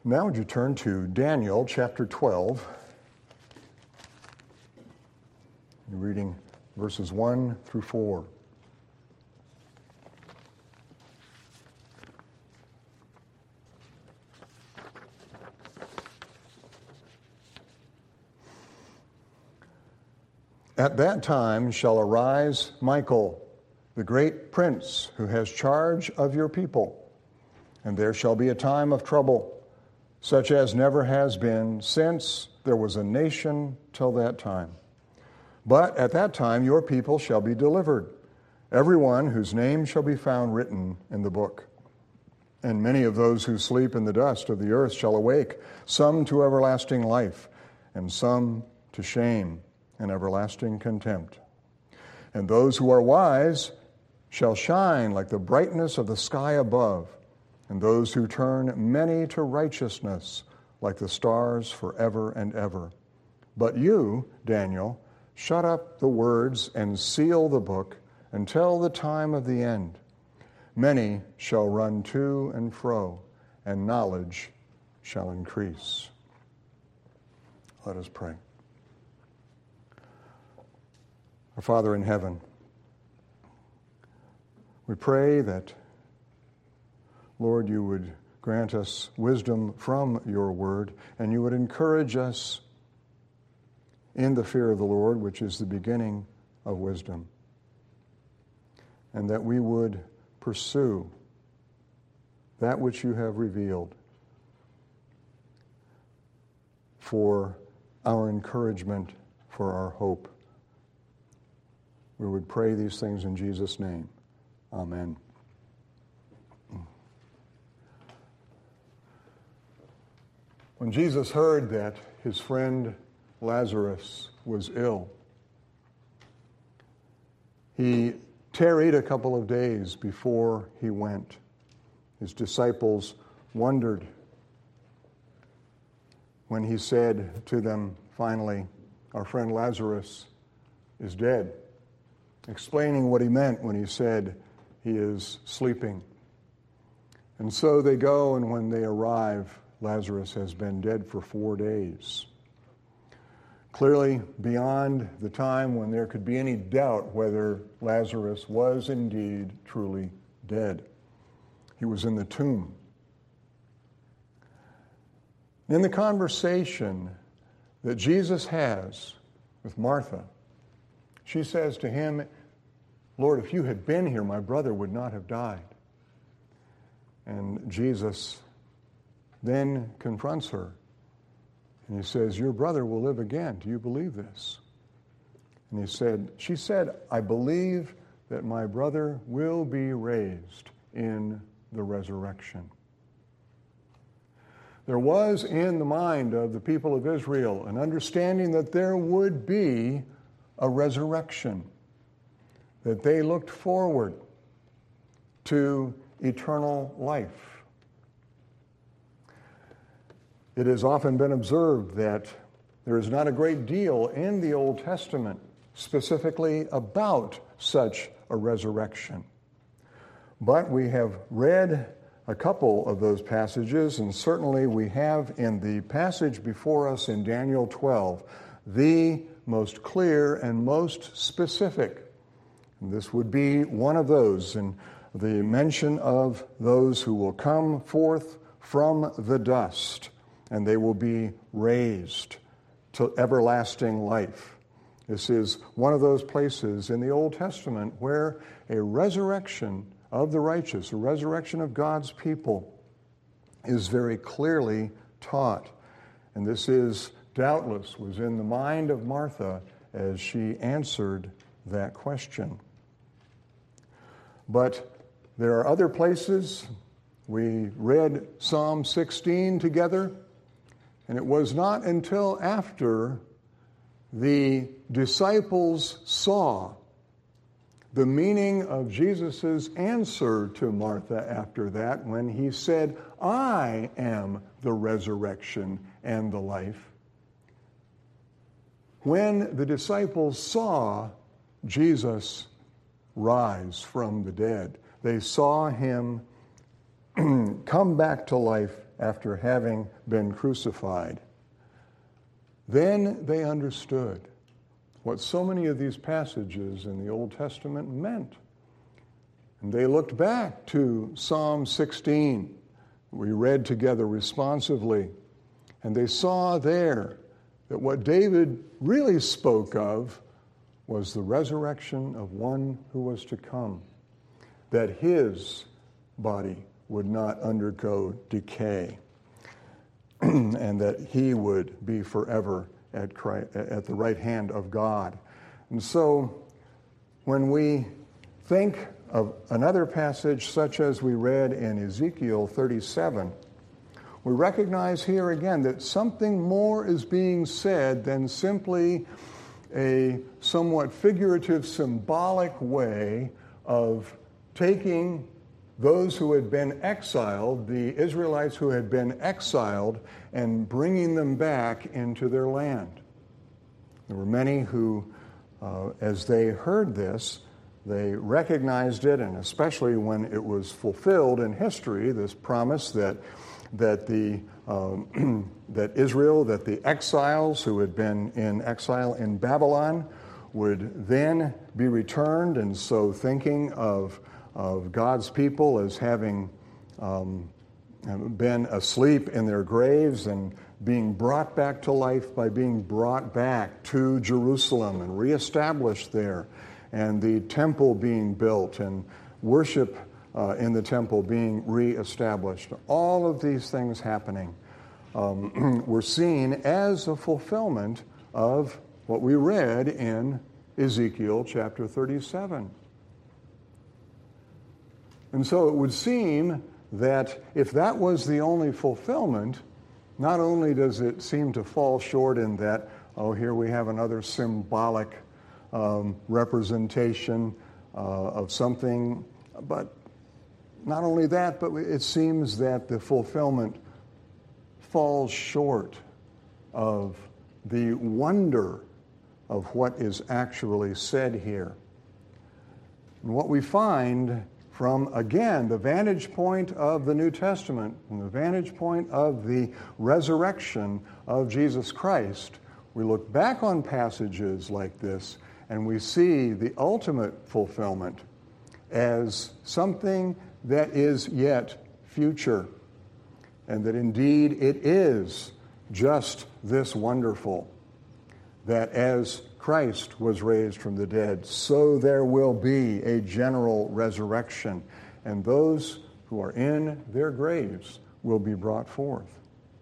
Now would you turn to Daniel chapter 12. You're reading verses 1 through 4. At that time shall arise Michael, the great prince who has charge of your people, and there shall be a time of trouble, such as never has been since there was a nation till that time. But at that time your people shall be delivered, everyone whose name shall be found written in the book. And many of those who sleep in the dust of the earth shall awake, some to everlasting life, and some to shame and everlasting contempt. And those who are wise shall shine like the brightness of the sky above, and those who turn many to righteousness like the stars forever and ever. But you, Daniel, shut up the words and seal the book until the time of the end. Many shall run to and fro, and knowledge shall increase. Let us pray. Our Father in heaven, we pray that, Lord, you would grant us wisdom from your word, and you would encourage us in the fear of the Lord, which is the beginning of wisdom, and that we would pursue that which you have revealed for our encouragement, for our hope. We would pray these things in Jesus' name. Amen. When Jesus heard that his friend Lazarus was ill, he tarried a couple of days before he went. His disciples wondered when he said to them, finally, "Our friend Lazarus is dead," explaining what he meant when he said he is sleeping. And so they go, and when they arrive, Lazarus has been dead for 4 days. Clearly beyond the time when there could be any doubt whether Lazarus was indeed truly dead. He was in the tomb. In the conversation that Jesus has with Martha, she says to him, "Lord, if you had been here, my brother would not have died." And Jesus then confronts her, and he says, "Your brother will live again. Do you believe this?" And she said, "I believe that my brother will be raised in the resurrection." There was in the mind of the people of Israel an understanding that there would be a resurrection, that they looked forward to eternal life. It has often been observed that there is not a great deal in the Old Testament specifically about such a resurrection. But we have read a couple of those passages, and certainly we have in the passage before us in Daniel 12 the most clear and most specific. And this would be one of those, in the mention of those who will come forth from the dust, and they will be raised to everlasting life. This is one of those places in the Old Testament where a resurrection of the righteous, a resurrection of God's people, is very clearly taught. And this is doubtless was in the mind of Martha as she answered that question. But there are other places. We read Psalm 16 together, and it was not until after the disciples saw the meaning of Jesus' answer to Martha after that, when he said, "I am the resurrection and the life." When the disciples saw Jesus rise from the dead, they saw him come back to life after having been crucified. Then they understood what so many of these passages in the Old Testament meant. And they looked back to Psalm 16, we read together responsively, and they saw there that what David really spoke of was the resurrection of one who was to come, that his body would not undergo decay, and that he would be forever at the right hand of God. And so when we think of another passage such as we read in Ezekiel 37, we recognize here again that something more is being said than simply a somewhat figurative, symbolic way of taking those who had been exiled, the Israelites who had been exiled, and bringing them back into their land. There were many who, as they heard this, they recognized it, and especially when it was fulfilled in history, this promise that Israel, that the exiles who had been in exile in Babylon would then be returned, and so thinking of God's people as having been asleep in their graves and being brought back to life by being brought back to Jerusalem and reestablished there, and the temple being built and worship in the temple being reestablished. All of these things happening were seen as a fulfillment of what we read in Ezekiel chapter 37. And so it would seem that if that was the only fulfillment, not only does it seem to fall short in that, oh, here we have another symbolic representation of something, but not only that, but it seems that the fulfillment falls short of the wonder of what is actually said here. And what we find from, again, the vantage point of the New Testament, from the vantage point of the resurrection of Jesus Christ, we look back on passages like this and we see the ultimate fulfillment as something that is yet future, and that indeed it is just this wonderful, that as Christ was raised from the dead, so there will be a general resurrection, and those who are in their graves will be brought forth.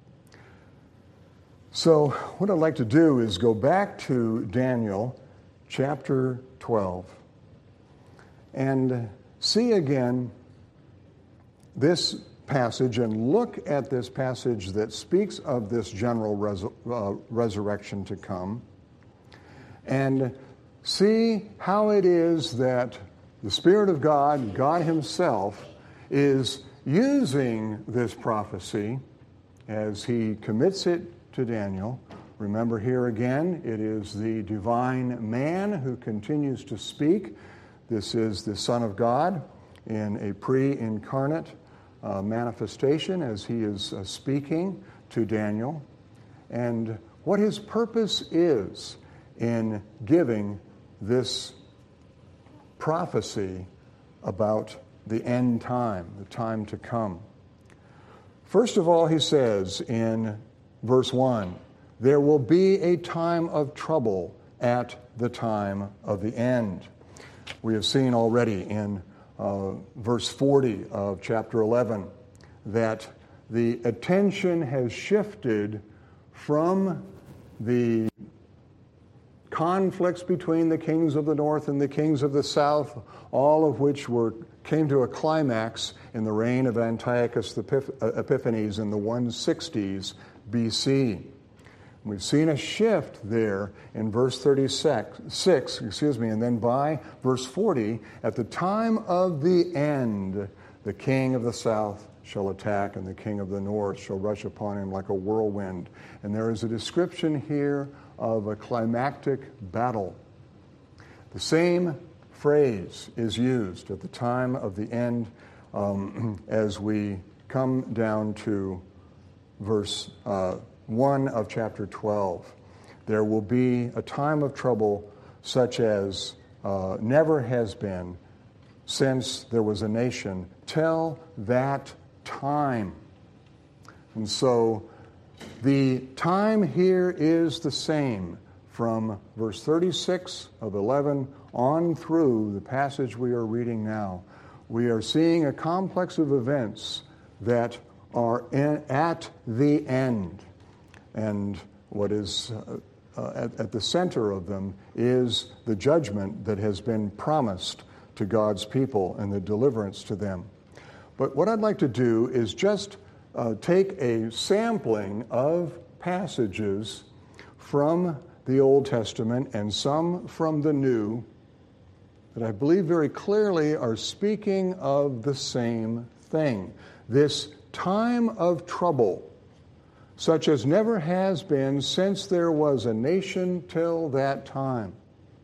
So what I'd like to do is go back to Daniel chapter 12 and see again this passage and look at this passage that speaks of this general resurrection to come, and see how it is that the Spirit of God, God Himself, is using this prophecy as He commits it to Daniel. Remember here again, it is the divine man who continues to speak. This is the Son of God in a pre-incarnate manifestation as he is speaking to Daniel, and what his purpose is in giving this prophecy about the end time, the time to come. First of all, he says in verse 1, there will be a time of trouble at the time of the end. We have seen already in verse 40 of chapter 11 that the attention has shifted from the conflicts between the kings of the north and the kings of the south, all of which came to a climax in the reign of Antiochus Epiphanes in the 160s BC. We've seen a shift there in verse 36, and then by verse 40, at the time of the end, the king of the south shall attack, and the king of the north shall rush upon him like a whirlwind. And there is a description here of a climactic battle. The same phrase is used at the time of the end as we come down to verse 1 of chapter 12. There will be a time of trouble such as never has been since there was a nation till that time. And so the time here is the same from verse 36 of 11 on through the passage we are reading now. We are seeing a complex of events that are at the end. And what is at the center of them is the judgment that has been promised to God's people and the deliverance to them. But what I'd like to do is just take a sampling of passages from the Old Testament and some from the New that I believe very clearly are speaking of the same thing. This time of trouble, such as never has been since there was a nation till that time.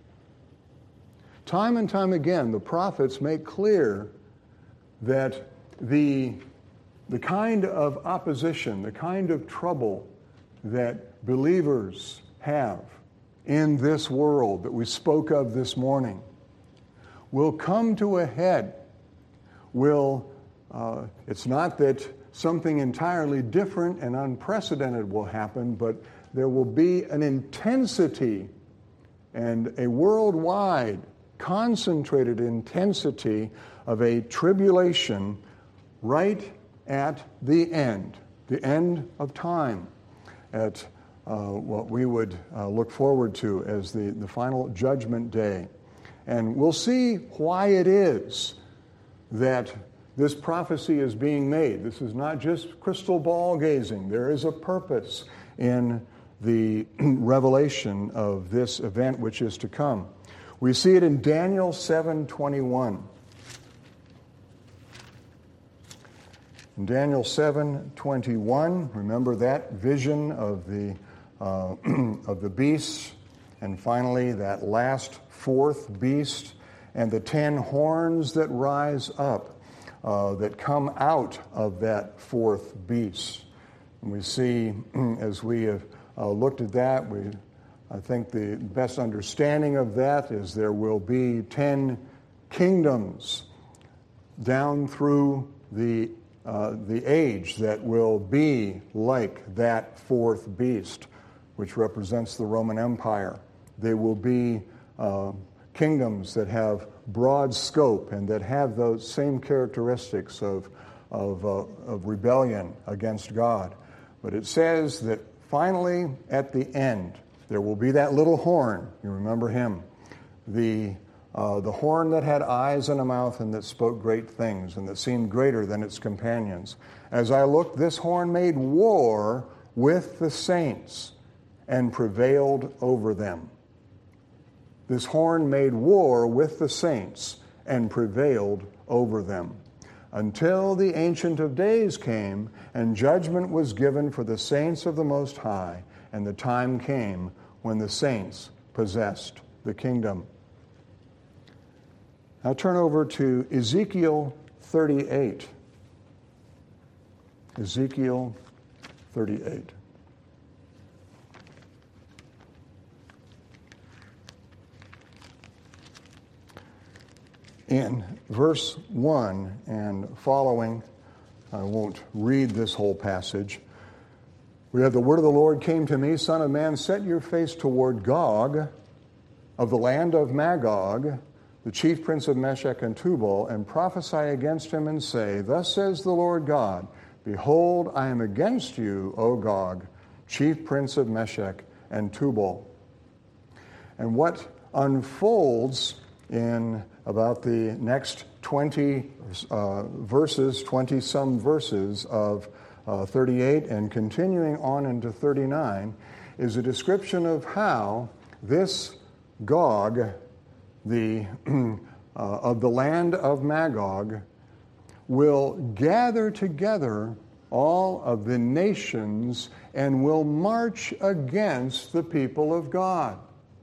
Time and time again, the prophets make clear that the kind of opposition, the kind of trouble that believers have in this world that we spoke of this morning will come to a head. It's not that something entirely different and unprecedented will happen, but there will be an intensity and a worldwide concentrated intensity of a tribulation right at the end of time, at what we would look forward to as the final judgment day. And we'll see why it is that this prophecy is being made. This is not just crystal ball gazing. There is a purpose in the revelation of this event which is to come. We see it in Daniel 7:21. In Daniel 7:21, remember that vision of the beast, and finally that last fourth beast, and the 10 horns that rise up, that come out of that fourth beast. And we see, as we have looked at that, I think the best understanding of that is there will be 10 kingdoms down through the age that will be like that fourth beast, which represents the Roman Empire. They will be kingdoms that have broad scope and that have those same characteristics of rebellion against God. But it says that finally, at the end, there will be that little horn. You remember him. The horn that had eyes and a mouth and that spoke great things and that seemed greater than its companions. As I looked, this horn made war with the saints and prevailed over them. This horn made war with the saints and prevailed over them, until the Ancient of Days came and judgment was given for the saints of the Most High, and the time came when the saints possessed the kingdom. Now turn over to Ezekiel 38. Ezekiel 38. In verse 1 and following, I won't read this whole passage. We have the word of the Lord came to me, Son of man, set your face toward Gog of the land of Magog, the chief prince of Meshech and Tubal, and prophesy against him and say, Thus says the Lord God, Behold, I am against you, O Gog, chief prince of Meshech and Tubal. And what unfolds in about the next 20 verses, 20-some verses of 38 and continuing on into 39 is a description of how this Gog, of the land of Magog, will gather together all of the nations and will march against the people of God.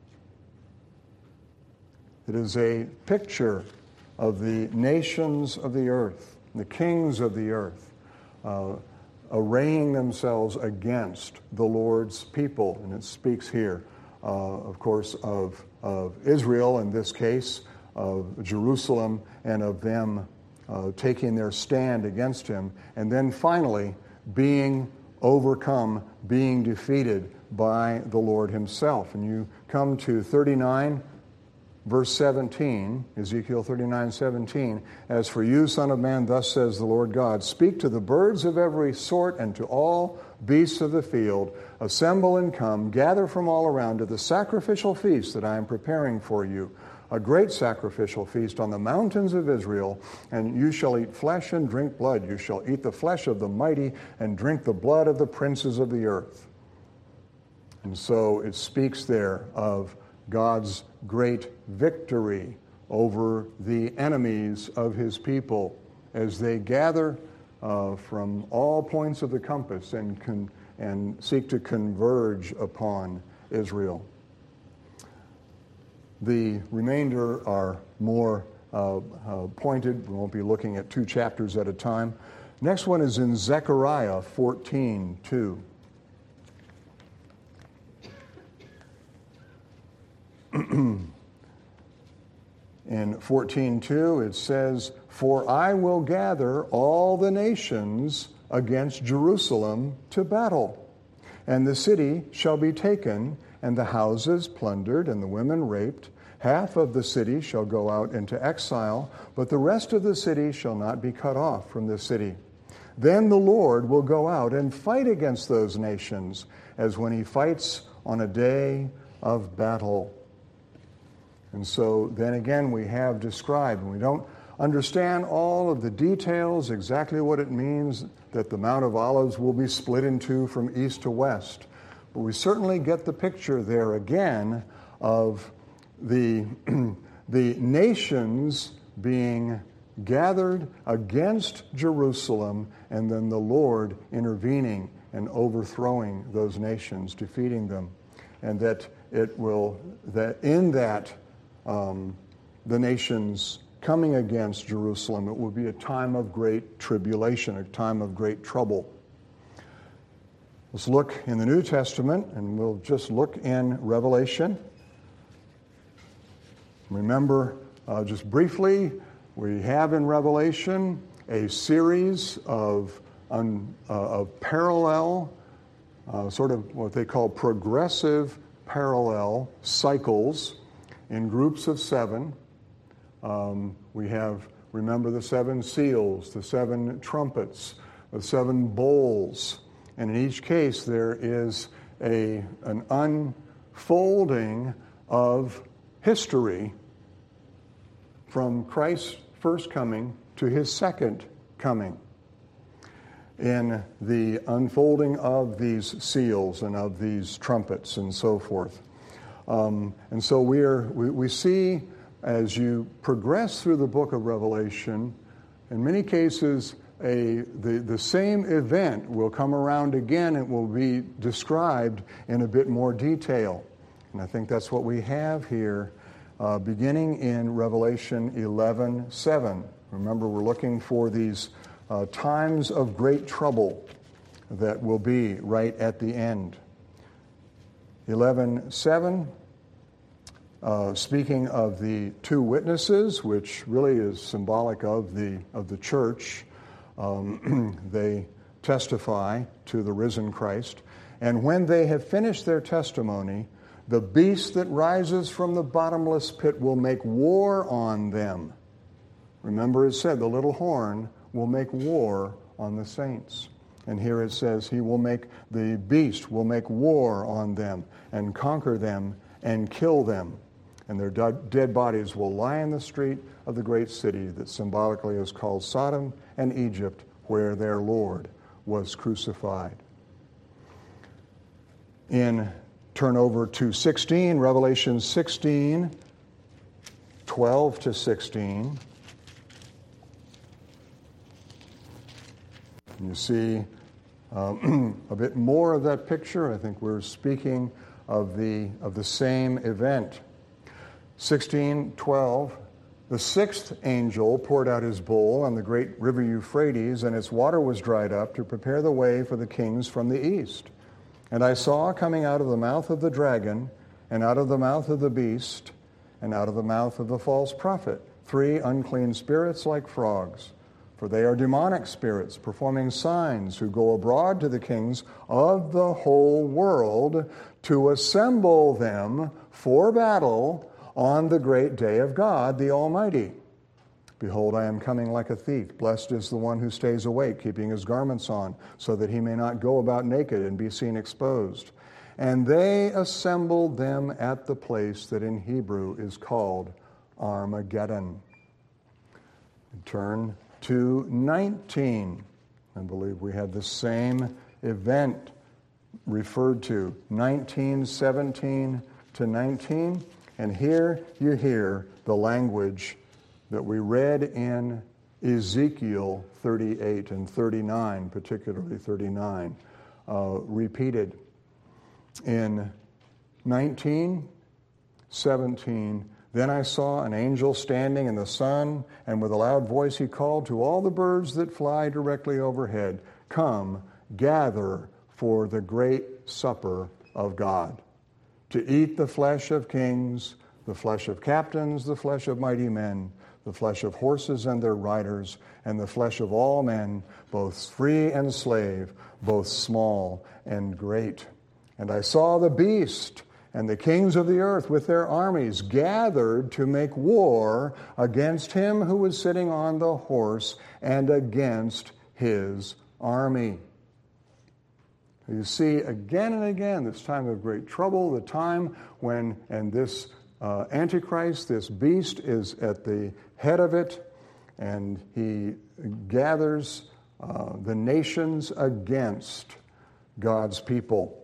It is a picture of the nations of the earth, the kings of the earth, arraying themselves against the Lord's people. And it speaks here, of course, of Israel, in this case, of Jerusalem, and of them taking their stand against him. And then finally, being overcome, being defeated by the Lord himself. And you come to 39, verse 17, Ezekiel 39:17. As for you, Son of man, thus says the Lord God, speak to the birds of every sort and to all beasts of the field. Assemble and come, gather from all around to the sacrificial feast that I am preparing for you, a great sacrificial feast on the mountains of Israel, and you shall eat flesh and drink blood. You shall eat the flesh of the mighty and drink the blood of the princes of the earth. And so it speaks there of God's great victory over the enemies of his people as they gather from all points of the compass and seek to converge upon Israel. The remainder are more pointed. We won't be looking at 2 chapters at a time. Next one is in Zechariah 14:2. In 14:2 it says, "For I will gather all the nations against Jerusalem to battle, and the city shall be taken, and the houses plundered, and the women raped. Half of the city shall go out into exile, but the rest of the city shall not be cut off from the city. Then the Lord will go out and fight against those nations, as when he fights on a day of battle." And so then again we have described, and we don't understand all of the details, exactly what it means that the Mount of Olives will be split in two from east to west. But we certainly get the picture there again of the nations being gathered against Jerusalem, and then the Lord intervening and overthrowing those nations, defeating them. And that the nations coming against Jerusalem, it will be a time of great tribulation, a time of great trouble. Let's look in the New Testament, and we'll just look in Revelation. Remember, just briefly, we have in Revelation a series of parallel, sort of what they call progressive parallel cycles in groups of 7. We have, remember, the 7 seals, the 7 trumpets, the 7 bowls. And in each case, there is an unfolding of history from Christ's first coming to his second coming. In the unfolding of these seals and of these trumpets and so forth. And so we see, as you progress through the book of Revelation, in many cases, the same event will come around again. It will be described in a bit more detail. And I think that's what we have here, beginning in Revelation 11:7. Remember, we're looking for these times of great trouble that will be right at the end. 11:7, speaking of the 2 witnesses, which really is symbolic of the church. They testify to the risen Christ. And when they have finished their testimony, the beast that rises from the bottomless pit will make war on them. Remember, it said the little horn will make war on the saints. And here it says the beast will make war on them and conquer them and kill them. And their dead bodies will lie in the street of the great city that symbolically is called Sodom and Egypt, where their Lord was crucified. Turn over to 16, Revelation 16, 12 to 16. You see a bit more of that picture. I think we're speaking of the same event. 16:12 The sixth angel poured out his bowl on the great river Euphrates, and its water was dried up to prepare the way for the kings from the east. And I saw coming out of the mouth of the dragon, and out of the mouth of the beast, and out of the mouth of the false prophet, 3 unclean spirits like frogs. For they are demonic spirits, performing signs, who go abroad to the kings of the whole world to assemble them for battle on the great day of God, the Almighty. Behold, I am coming like a thief. Blessed is the one who stays awake, keeping his garments on, so that he may not go about naked and be seen exposed. And they assembled them at the place that in Hebrew is called Armageddon. Turn to 19. I believe we had the same event referred to, 19:17 to 19. And here you hear the language that we read in Ezekiel 38 and 39, particularly 39, repeated. In 19:17, then I saw an angel standing in the sun, and with a loud voice he called to all the birds that fly directly overhead, "Come, gather for the great supper of God, to eat the flesh of kings, the flesh of captains, the flesh of mighty men, the flesh of horses and their riders, and the flesh of all men, both free and slave, both small and great. And I saw the beast and the kings of the earth with their armies gathered to make war against him who was sitting on the horse and against his army." You see again and again this time of great trouble, the time when, and this Antichrist, this beast, is at the head of it, and he gathers the nations against God's people.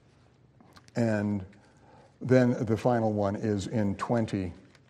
And then the final one is in 20,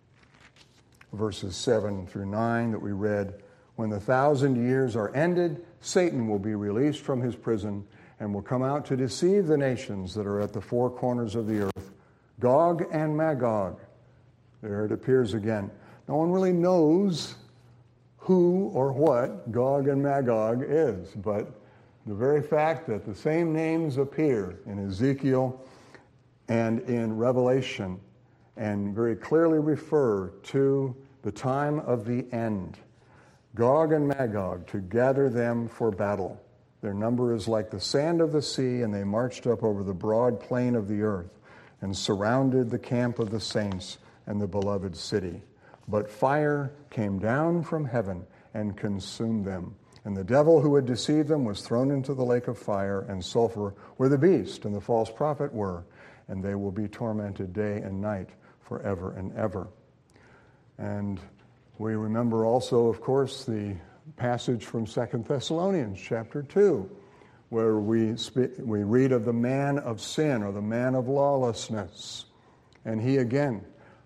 verses 7 through 9 that we read. When the 1,000 years are ended, Satan will be released from his prison and will come out to deceive the nations that are at the four corners of the earth, Gog and Magog. There it appears again. No one really knows who or what Gog and Magog is, but the very fact that the same names appear in Ezekiel and in Revelation and very clearly refer to the time of the end. Gog and Magog, to gather them for battle. Their number is like the sand of the sea, and they marched up over the broad plain of the earth and surrounded the camp of the saints and the beloved city. But fire came down from heaven and consumed them. And the devil who had deceived them was thrown into the lake of fire and sulfur, where the beast and the false prophet were, and they will be tormented day and night forever and ever. And we remember also, of course, the passage from 2 Thessalonians chapter 2, where we read of the man of sin, or the man of lawlessness. And he again,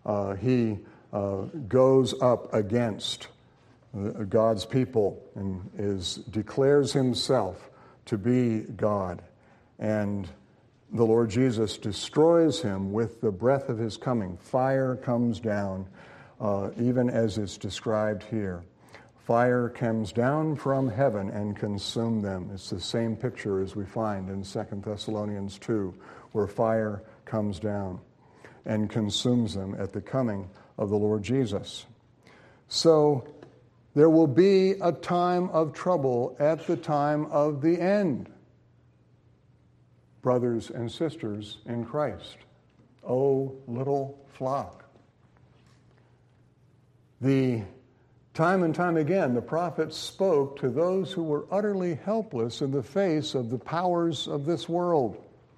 goes up against God's people and declares himself to be God. And the Lord Jesus destroys him with the breath of his coming. Fire comes down, even as it's described here. Fire comes down from heaven and consumes them. It's the same picture as we find in 2 Thessalonians 2, where fire comes down and consumes them at the coming of the Lord Jesus. So there will be a time of trouble at the time of the end. Brothers and sisters in Christ, O little flock. Time and time again, the prophets spoke to those who were utterly helpless in the face of the powers of this world.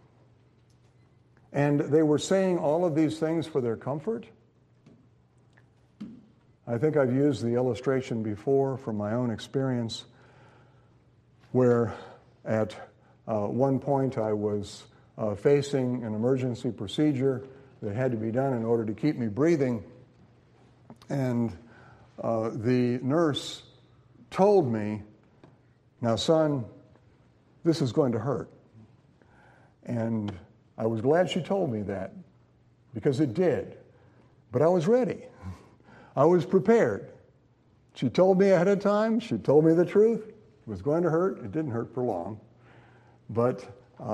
And they were saying all of these things for their comfort. I think I've used the illustration before from my own experience, where at one point I was facing an emergency procedure that had to be done in order to keep me breathing. And the nurse told me, "Now, son, this is going to hurt." And I was glad she told me that, because it did. But I was ready. I was prepared. She told me ahead of time. She told me the truth. It was going to hurt. It didn't hurt for long. But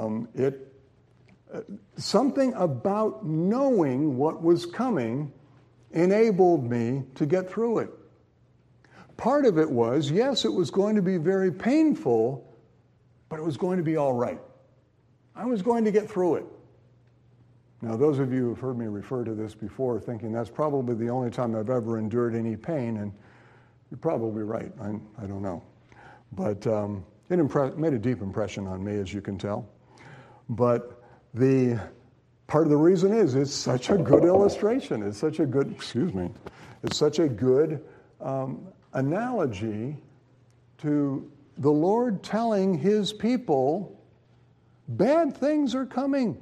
something about knowing what was coming enabled me to get through it. Part of it was, yes, it was going to be very painful, but it was going to be all right. I was going to get through it. Now, those of you who have heard me refer to this before thinking that's probably the only time I've ever endured any pain, and you're probably right. I don't know. But it made a deep impression on me, as you can tell. But the part of the reason is it's such a good illustration. It's such a good, it's such a good analogy to the Lord telling his people, bad things are coming.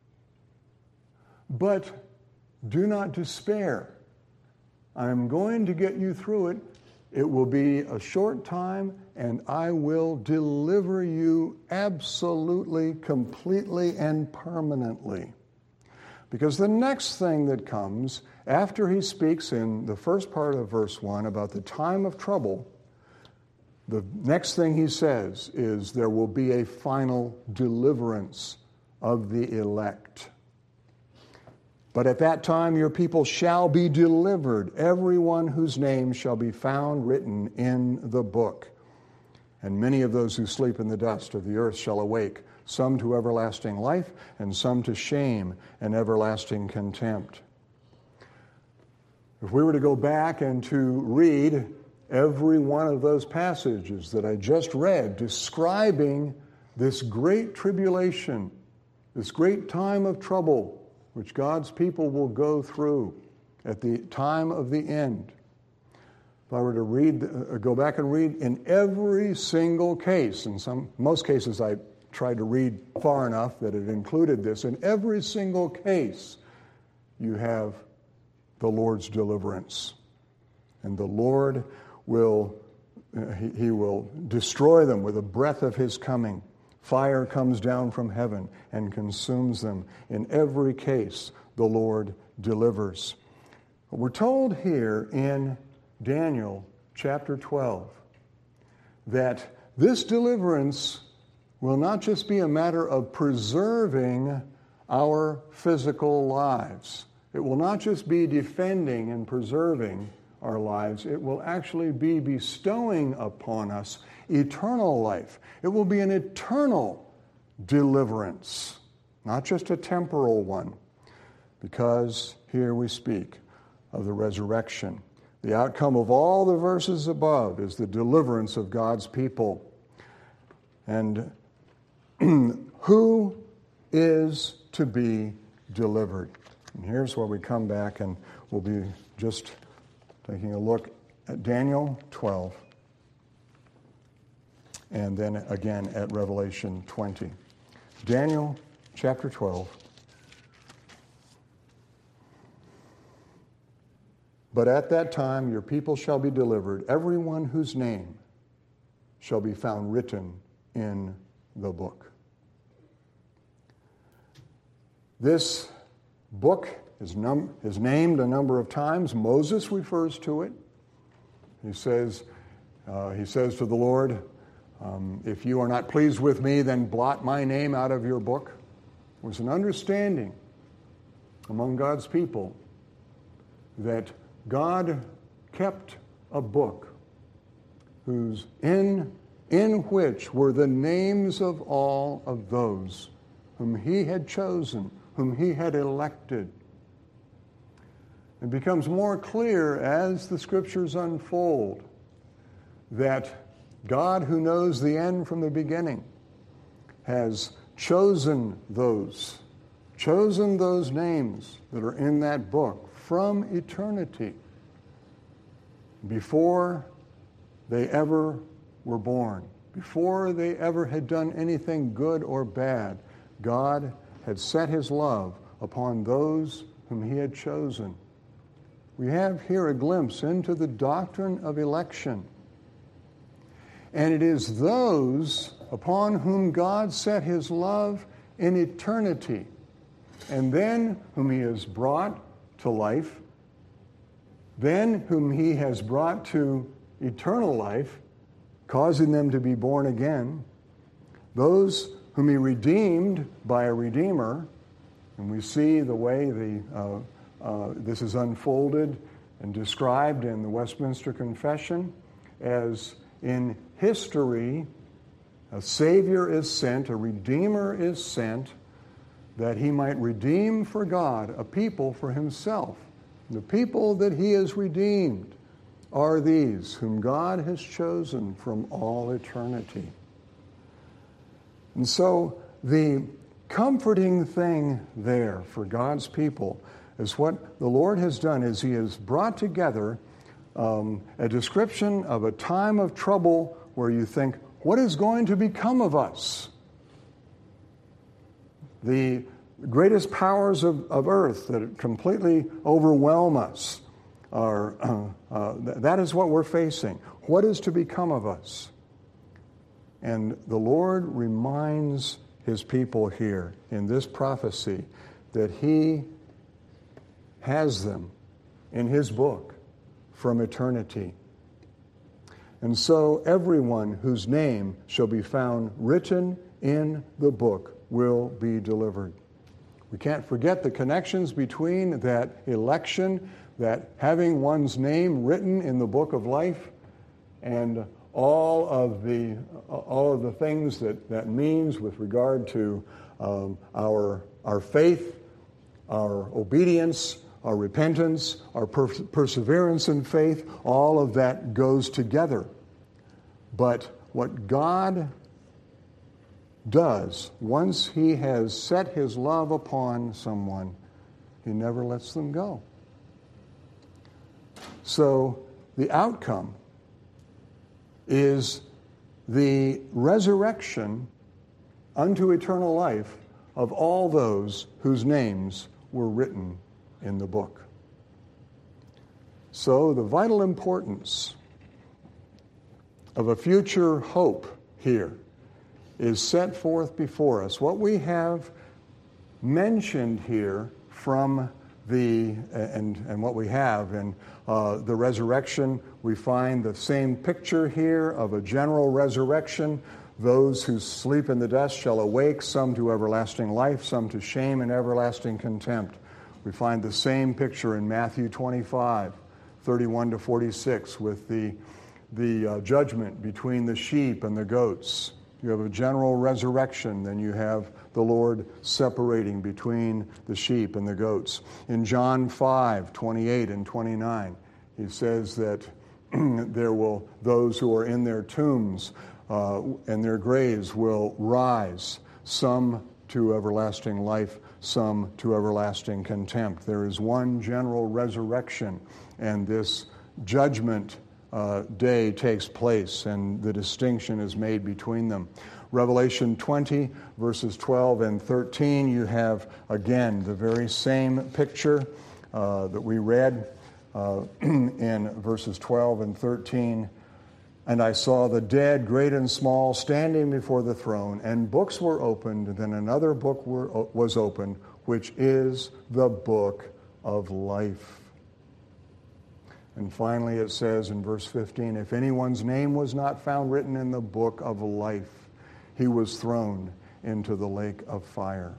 But do not despair. I'm going to get you through it. It will be a short time, and I will deliver you absolutely, completely, and permanently. Because the next thing that comes, after he speaks in the first part of verse 1 about the time of trouble, the next thing he says is there will be a final deliverance of the elect. But at that time your people shall be delivered, everyone whose name shall be found written in the book. And many of those who sleep in the dust of the earth shall awake, some to everlasting life, and some to shame and everlasting contempt. If we were to go back and to read every one of those passages that I just read describing this great tribulation, this great time of trouble, which God's people will go through at the time of the end. If I were to go back and read in every single case, in most cases I tried to read far enough that it included this, in every single case you have the Lord's deliverance. And the Lord will destroy them with the breath of his coming. Fire comes down from heaven and consumes them. In every case, the Lord delivers. We're told here in Daniel chapter 12 that this deliverance will not just be a matter of preserving our physical lives. It will not just be defending and preserving our lives. It will actually be bestowing upon us eternal life. It will be an eternal deliverance, not just a temporal one, because here we speak of the resurrection. The outcome of all the verses above is the deliverance of God's people. And who is to be delivered? And here's where we come back, and we'll be just taking a look at Daniel 12. And then again at Revelation 20. Daniel chapter 12. But at that time your people shall be delivered, everyone whose name shall be found written in the book. This book is named a number of times. Moses refers to it. He says to the Lord, if you are not pleased with me, then blot my name out of your book. There was an understanding among God's people that God kept a book in which were the names of all of those whom he had chosen, whom he had elected. It becomes more clear as the scriptures unfold that God, who knows the end from the beginning, has chosen those names that are in that book from eternity, before they ever were born, before they ever had done anything good or bad. God had set his love upon those whom he had chosen. We have here a glimpse into the doctrine of election. And it is those upon whom God set his love in eternity, and then whom he has brought to life then whom he has brought to eternal life, causing them to be born again, those whom he redeemed by a redeemer, and we see the way this is unfolded and described in the Westminster Confession as in history, a Savior is sent, a Redeemer is sent, that he might redeem for God a people for himself. The people that he has redeemed are these whom God has chosen from all eternity. And so the comforting thing there for God's people is what the Lord has done is he has brought together a description of a time of trouble where you think, what is going to become of us? The greatest powers of earth that completely overwhelm us that is what we're facing. What is to become of us? And the Lord reminds his people here in this prophecy that he has them in his book from eternity. And so everyone whose name shall be found written in the book will be delivered. We can't forget the connections between that election, that having one's name written in the book of life, and all of the things that means with regard to our faith, our obedience, our repentance, our perseverance in faith. All of that goes together. But what God does, once he has set his love upon someone, he never lets them go. So the outcome is the resurrection unto eternal life of all those whose names were written in the book. So the vital importance of a future hope here is set forth before us. What we have mentioned here from and what we have in the resurrection, we find the same picture here of a general resurrection. Those who sleep in the dust shall awake, some to everlasting life, some to shame and everlasting contempt. We find the same picture in Matthew 25, 31 to 46, with the judgment between the sheep and the goats. You have a general resurrection, then you have the Lord separating between the sheep and the goats. In John 5, 28 and 29, he says that those who are in their tombs and their graves will rise, some to everlasting life, some to everlasting contempt. There is one general resurrection, and this judgment day takes place, and the distinction is made between them. Revelation 20, verses 12 and 13, you have, again, the very same picture that we read in verses 12 and 13. And I saw the dead, great and small, standing before the throne, and books were opened, and then another book was opened, which is the book of life. And finally it says in verse 15, if anyone's name was not found written in the book of life, he was thrown into the lake of fire.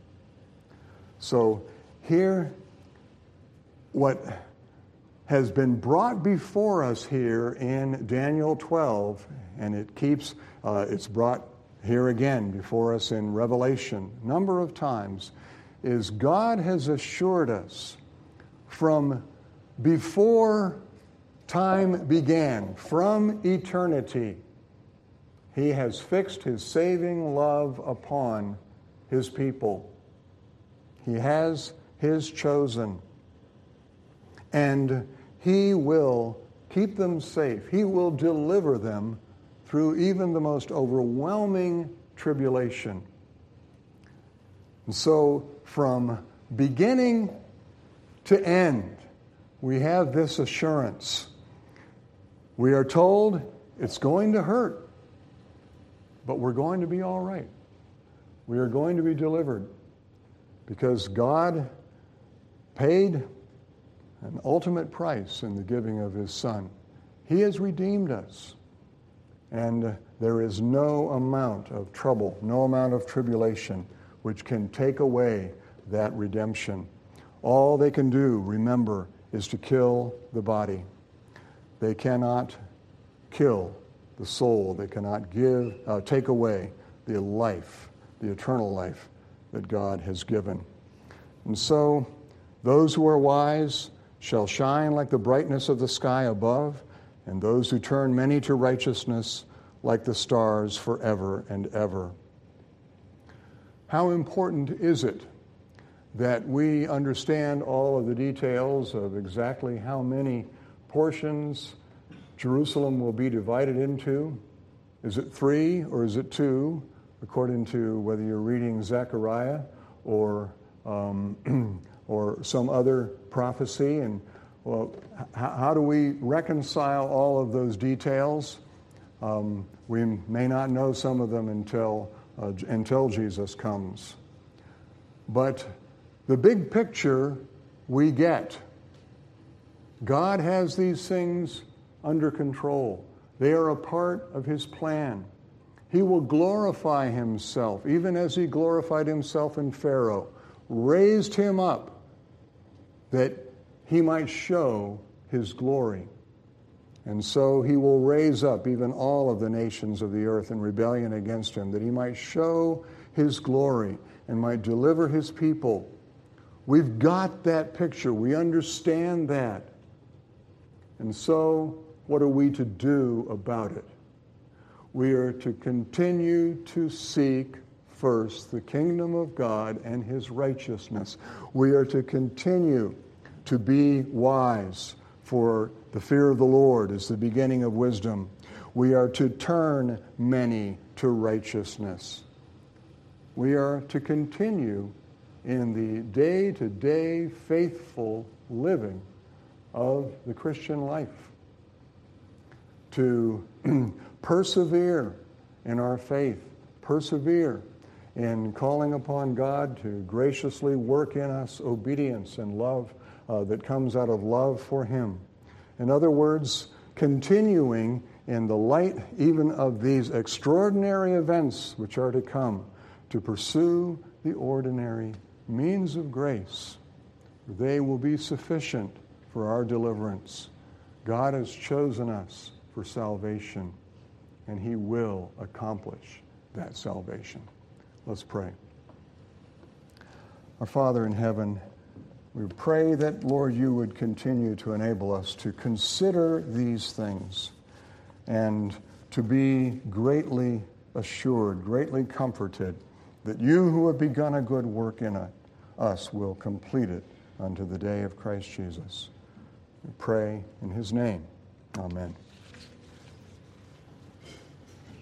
So here, what has been brought before us here in Daniel 12, and it's brought here again before us in Revelation a number of times, is God has assured us from before time began, from eternity, he has fixed his saving love upon his people. He has his chosen. And he will keep them safe. He will deliver them through even the most overwhelming tribulation. And so from beginning to end, we have this assurance. We are told it's going to hurt, but we're going to be all right. We are going to be delivered because God paid an ultimate price in the giving of his Son. He has redeemed us. And there is no amount of trouble, no amount of tribulation which can take away that redemption. All they can do, remember, is to kill the body. They cannot kill the soul. They cannot take away the life, the eternal life that God has given. And so, those who are wise shall shine like the brightness of the sky above, and those who turn many to righteousness like the stars forever and ever. How important is it that we understand all of the details of exactly how many portions Jerusalem will be divided into? Is it 3 or is it 2, according to whether you're reading Zechariah or some other prophecy? And well, how do we reconcile all of those details? We may not know some of them until Jesus comes. But the big picture we get. God has these things under control. They are a part of his plan. He will glorify himself, even as he glorified himself in Pharaoh, raised him up that he might show his glory. And so he will raise up even all of the nations of the earth in rebellion against him, that he might show his glory and might deliver his people. We've got that picture. We understand that. And so, what are we to do about it? We are to continue to seek first the kingdom of God and his righteousness. We are to continue to be wise, for the fear of the Lord is the beginning of wisdom. We are to turn many to righteousness. We are to continue in the day-to-day faithful living of the Christian life, to persevere in our faith, persevere in calling upon God to graciously work in us obedience and love that comes out of love for him. In other words, continuing in the light even of these extraordinary events which are to come, to pursue the ordinary means of grace. They will be sufficient for our deliverance. God has chosen us for salvation, and he will accomplish that salvation. Let's pray. Our Father in heaven, we pray that, Lord, you would continue to enable us to consider these things and to be greatly assured, greatly comforted that you who have begun a good work in us will complete it unto the day of Christ Jesus. We pray in his name. Amen.